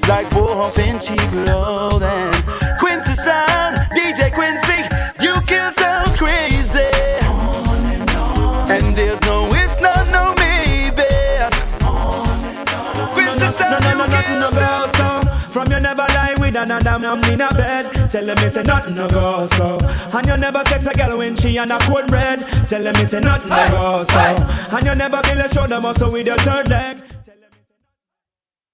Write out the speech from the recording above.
like pumping cheap clothing. Quincy sound, DJ Quincy, you kill sounds crazy. And there's no ifs, no maybe. Quincy sound, you kill sound. From you never lie with another man in a bed. Tell them it's a nothing no go so. And you never sex a girl when she on a cold bread. Tell them it's a nothing no go so. And you never build a shoulder muscle with your third leg.